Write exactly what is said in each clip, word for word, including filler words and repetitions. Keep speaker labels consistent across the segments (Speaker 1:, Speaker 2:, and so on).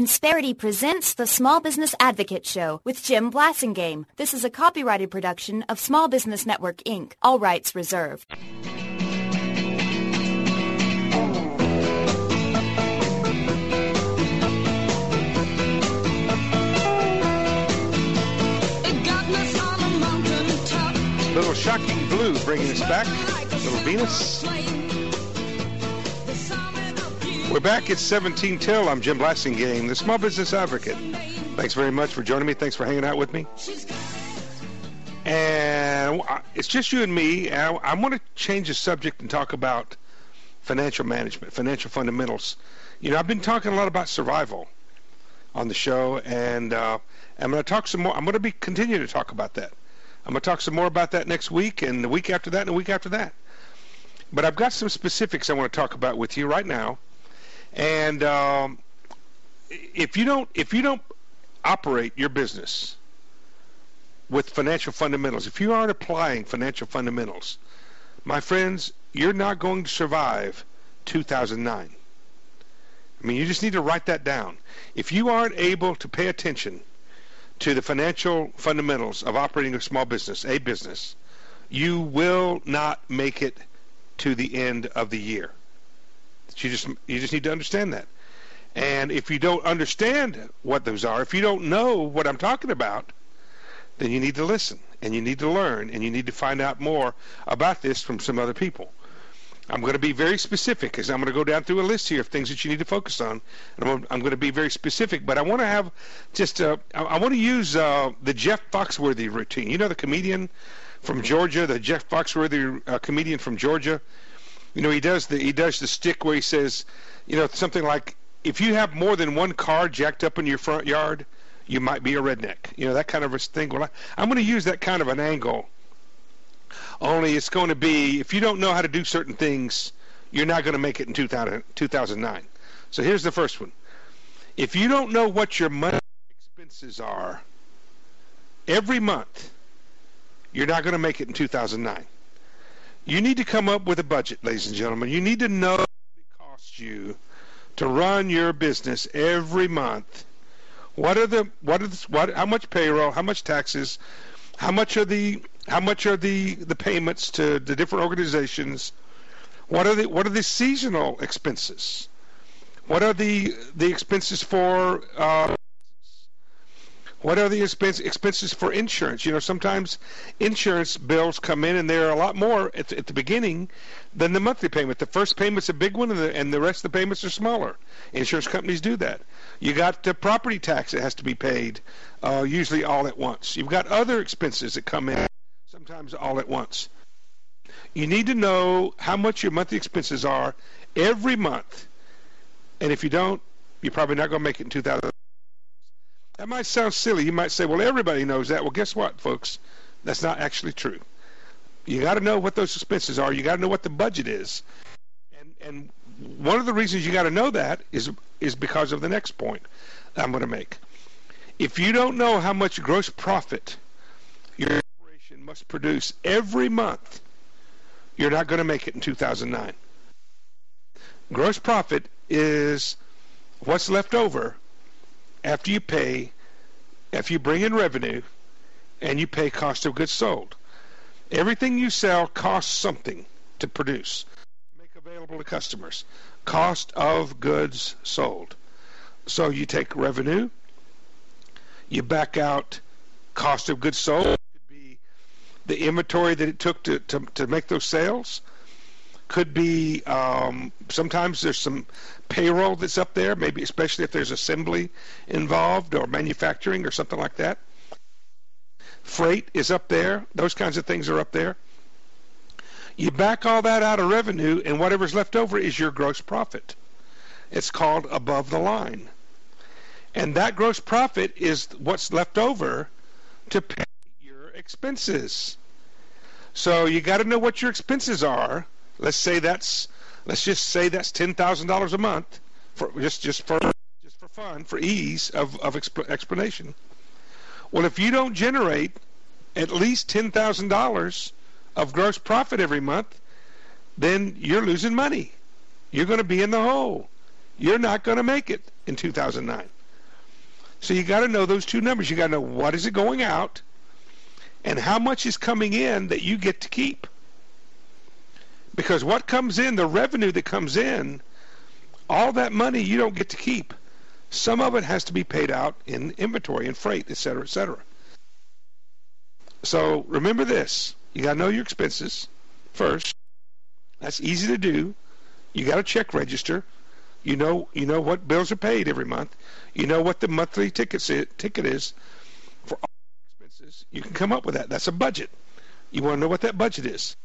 Speaker 1: Insperity presents the Small Business Advocate Show with Jim Blasingame. This is a copyrighted production of Small Business Network, Incorporated. All rights reserved.
Speaker 2: Little Shocking Blue bringing us back. Little Venus. We're back at seventeen till. I'm Jim Blasingame, the Small Business Advocate. Thanks very much for joining me. Thanks for hanging out with me. And it's just you and me. And I, I want to change the subject and talk about financial management, financial fundamentals. You know, I've been talking a lot about survival on the show, and uh, I'm going to talk some more. I'm going to be continue to talk about that. I'm going to talk some more about that next week, and the week after that, and the week after that. But I've got some specifics I want to talk about with you right now. And um, if you don't, if you don't operate your business with financial fundamentals, if you aren't applying financial fundamentals, my friends, you're not going to survive two thousand nine. I mean, you just need to write that down. If you aren't able to pay attention to the financial fundamentals of operating a small business, a business, you will not make it to the end of the year. You just you just need to understand that. And if you don't understand what those are, if you don't know what I'm talking about, then you need to listen, and you need to learn, and you need to find out more about this from some other people. I'm going to be very specific, because I'm going to go down through a list here of things that you need to focus on. And I'm, I'm going to be very specific, but I want to have just, uh, I, I want to use uh, the Jeff Foxworthy routine. You know the comedian from Georgia, the Jeff Foxworthy uh, comedian from Georgia? You know, he does the he does the stick where he says, you know, something like, if you have more than one car jacked up in your front yard, you might be a redneck. You know, that kind of a thing. Well, I, I'm going to use that kind of an angle. Only it's going to be, if you don't know how to do certain things, you're not going to make it in two thousand nine. So here's the first one. If you don't know what your monthly expenses are every month, you're not going to make it in two thousand nine. You need to come up with a budget, ladies and gentlemen. You need to know what it costs you to run your business every month. What are the what are the, what how much payroll, how much taxes, how much are the how much are the, the payments to the different organizations? What are the what are the seasonal expenses? What are the the expenses for uh, what are the expense, expenses for insurance? You know, sometimes insurance bills come in and they're a lot more at the, at the beginning than the monthly payment. The first payment's a big one, and the, and the rest of the payments are smaller. Insurance companies do that. You got the property tax that has to be paid, uh, usually all at once. You've got other expenses that come in, sometimes all at once. You need to know how much your monthly expenses are every month, and if you don't, you're probably not going to make it in two thousand. That might sound silly. You might say, well, everybody knows that. Well, guess what, folks? That's not actually true. You got to know what those expenses are. You got to know what the budget is. And and one of the reasons you got to know that is is because of the next point I'm going to make. If you don't know how much gross profit your operation must produce every month, you're not going to make it in two thousand nine. Gross profit is what's left over after you pay, after you bring in revenue, and you pay cost of goods sold. Everything you sell costs something to produce, make available to customers. Cost of goods sold. So you take revenue, you back out cost of goods sold. It could be the inventory that it took to, to, to make those sales. Could be, um, sometimes there's some payroll that's up there, maybe especially if there's assembly involved or manufacturing or something like that. Freight is up there. Those kinds of things are up there. You back all that out of revenue, and whatever's left over is your gross profit. It's called above the line. And that gross profit is what's left over to pay your expenses. So you got to know what your expenses are. Let's say that's, let's just say that's ten thousand dollars a month, for just just for just for fun, for ease of of exp- explanation. Well, if you don't generate at least ten thousand dollars of gross profit every month, then you're losing money. You're going to be in the hole. You're not going to make it in two thousand nine. So you got to know those two numbers. You got to know what is it going out and how much is coming in that you get to keep. Because what comes in, the revenue that comes in, all that money you don't get to keep. Some of it has to be paid out in inventory and freight, et cetera, et cetera. So remember this. You got to know your expenses first. That's easy to do. You got to check register. You know, you know what bills are paid every month. You know what the monthly tickets is, ticket is for all expenses. You can come up with that. That's a budget. You want to know what that budget is.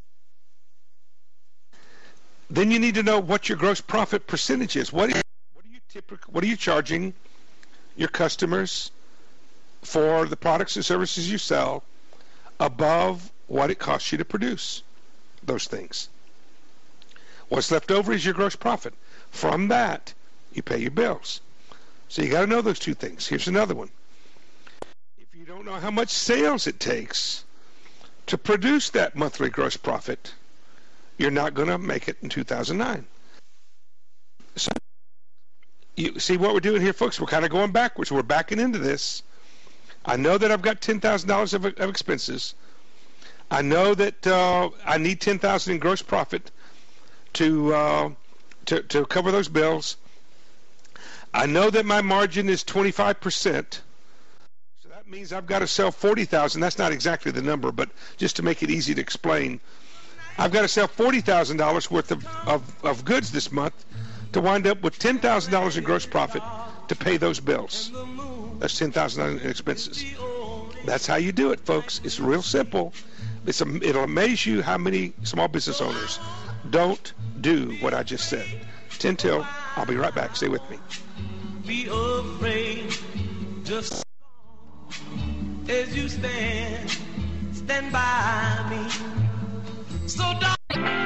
Speaker 2: Then you need to know what your gross profit percentage is. What, is, what are you typical, what are you charging your customers for the products and services you sell above what it costs you to produce those things? What's left over is your gross profit. From that, you pay your bills. So you got to know those two things. Here's another one. If you don't know how much sales it takes to produce that monthly gross profit, you're not going to make it in two thousand nine. So you see what we're doing here, folks? We're kind of going backwards. We're backing into this. I know that I've got ten thousand dollars of, of expenses. I know that uh, I need ten thousand dollars in gross profit to, uh, to to cover those bills. I know that my margin is twenty-five percent. So that means I've got to sell forty thousand dollars. That's not exactly the number, but just to make it easy to explain, I've got to sell forty thousand dollars worth of, of, of goods this month to wind up with ten thousand dollars in gross profit to pay those bills. That's ten thousand dollars in expenses. That's how you do it, folks. It's real simple. It's a, it'll amaze you how many small business owners don't do what I just said. ten till. I'll be right back. Stay with me.
Speaker 3: Be afraid, just as you stand, stand by me. So don't.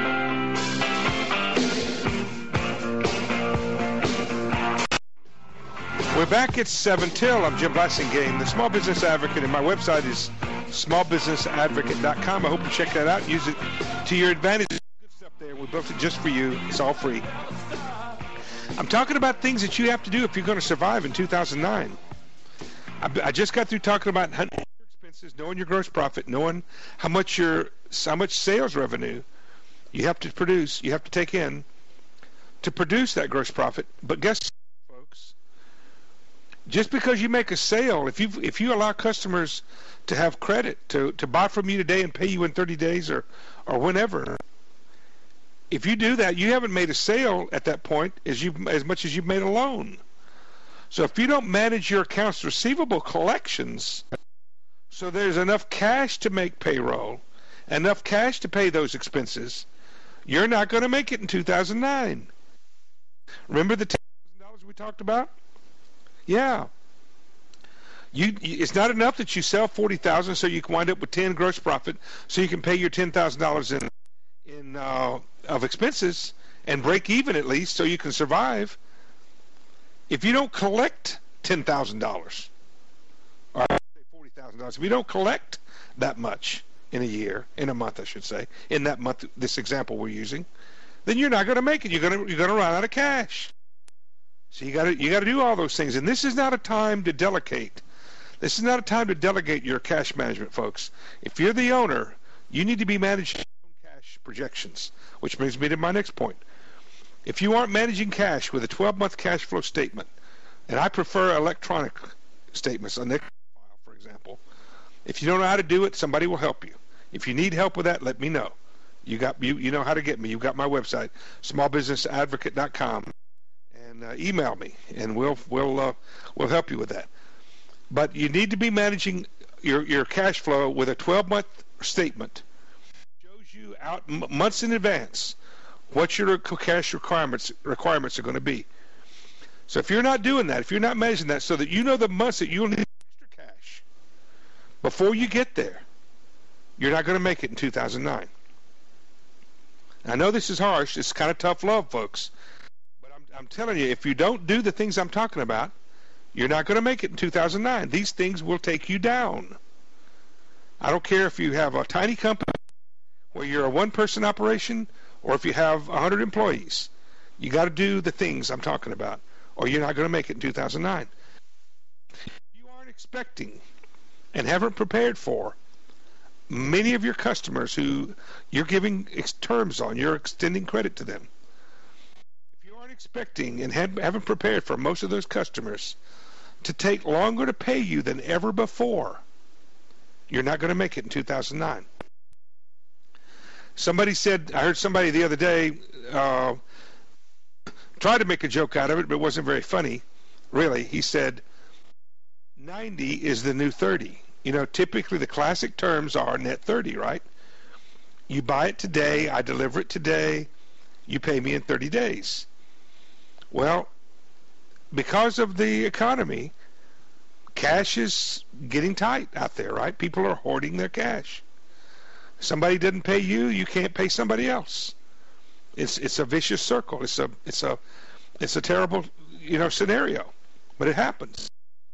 Speaker 2: We're back at seven till. I'm Jim Blasingame, the Small Business Advocate, and my website is small business advocate dot com. I hope you check that out. Use it to your advantage. There's good stuff there. We built it just for you. It's all free. I'm talking about things that you have to do if you're going to survive in two thousand nine. I, I just got through talking about your expenses, knowing your gross profit, knowing how much your how much sales revenue you have to produce, you have to take in to produce that gross profit. But guess what, folks? Just because you make a sale, if you if you allow customers to have credit to, to buy from you today and pay you in thirty days or, or whenever, if you do that, you haven't made a sale at that point as you as much as you've made a loan. So if you don't manage your accounts receivable collections, so there's enough cash to make payroll, enough cash to pay those expenses, you're not going to make it in two thousand nine. Remember the ten thousand dollars we talked about? Yeah. You, it's not enough that you sell forty thousand dollars so you can wind up with ten gross profit so you can pay your ten thousand dollars in in uh, of expenses and break even at least so you can survive. If you don't collect ten thousand dollars or forty thousand dollars, if you don't collect that much in a year, in a month I should say, in that month, this example we're using, then you're not going to make it. You're going to you're going to run out of cash. So you got to you got to do all those things, and this is not a time to delegate. This is not a time to delegate your cash management, folks. If you're the owner, you need to be managing your own cash projections, which brings me to my next point. If you aren't managing cash with a twelve-month cash flow statement, and I prefer electronic statements, a Excel file, for example, if you don't know how to do it, somebody will help you. If you need help with that, let me know. You got you you know how to get me. You've got my website, small business advocate dot com, and uh, email me, and we'll we'll uh, we'll help you with that. But you need to be managing your your cash flow with a twelve-month statement. It shows you out m- months in advance what your cash requirements requirements are going to be. So if you're not doing that, if you're not managing that, so that you know the months that you'll need extra cash before you get there, you're not going to make it in two thousand nine. I know this is harsh. It's kind of tough love, folks. But I'm, I'm telling you, if you don't do the things I'm talking about, you're not going to make it in two thousand nine. These things will take you down. I don't care if you have a tiny company where you're a one-person operation or if you have one hundred employees. You got to do the things I'm talking about, or you're not going to make it in two thousand nine. expecting and haven't prepared for, many of your customers who you're giving ex- terms on, you're extending credit to them. If you aren't expecting and have, haven't prepared for most of those customers to take longer to pay you than ever before, you're not going to make it in two thousand nine. Somebody said, I heard somebody the other day uh, try to make a joke out of it, but it wasn't very funny, really. He said, ninety is the new thirty. You know, typically the classic terms are net thirty, right? You buy it today, I deliver it today, you pay me in thirty days. Well, because of the economy, cash is getting tight out there, right? People are hoarding their cash. Somebody didn't pay you, you can't pay somebody else. It's it's a vicious circle. It's a it's a it's a terrible, you know, scenario, but it happens.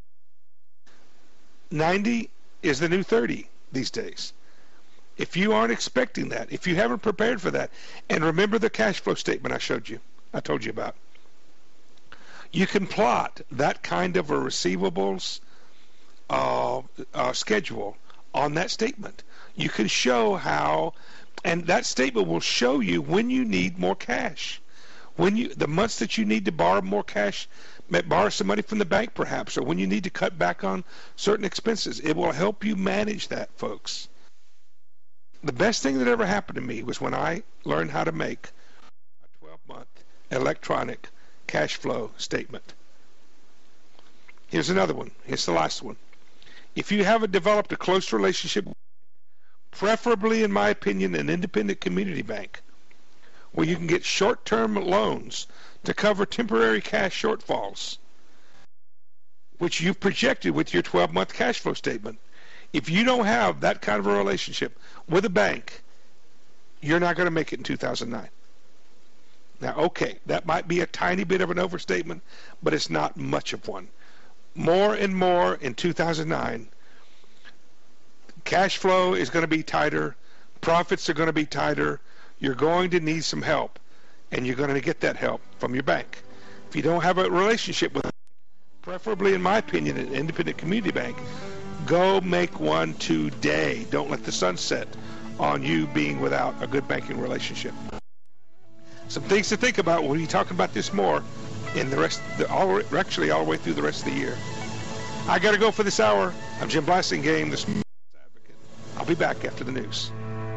Speaker 2: ninety is the new thirty these days. If you aren't expecting that, if you haven't prepared for that, and remember the cash flow statement I showed you, I told you about, you can plot that kind of a receivables uh, uh, schedule on that statement. You can show how, and that statement will show you when you need more cash. When you, the months that you need to borrow more cash, borrow some money from the bank perhaps, or when you need to cut back on certain expenses. It will help you manage that, folks. The best thing that ever happened to me was when I learned how to make a twelve-month electronic cash flow statement. Here's another one. Here's the last one. If you haven't developed a close relationship, preferably, in my opinion, an independent community bank, where you can get short-term loans to cover temporary cash shortfalls, which you've projected with your twelve-month cash flow statement. If you don't have that kind of a relationship with a bank, you're not going to make it in two thousand nine. Now, okay, that might be a tiny bit of an overstatement, but it's not much of one. More and more in two thousand nine, cash flow is going to be tighter, profits are going to be tighter, you're going to need some help, and you're going to get that help from your bank. If you don't have a relationship with, preferably in my opinion, an independent community bank, go make one today. Don't let the sun set on you being without a good banking relationship. Some things to think about. We'll be talking about this more in the rest, the, all, actually all the way through the rest of the year. I got to go for this hour. I'm Jim Blasingame, the Small Business Advocate. I'll be back after the news.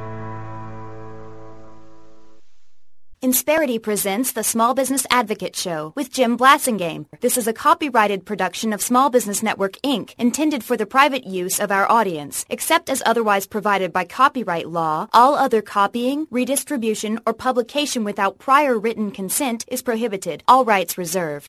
Speaker 1: Insperity presents the Small Business Advocate Show with Jim Blasingame. This is a copyrighted production of Small Business Network, Incorporated, intended for the private use of our audience. Except as otherwise provided by copyright law, all other copying, redistribution, or publication without prior written consent is prohibited. All rights reserved.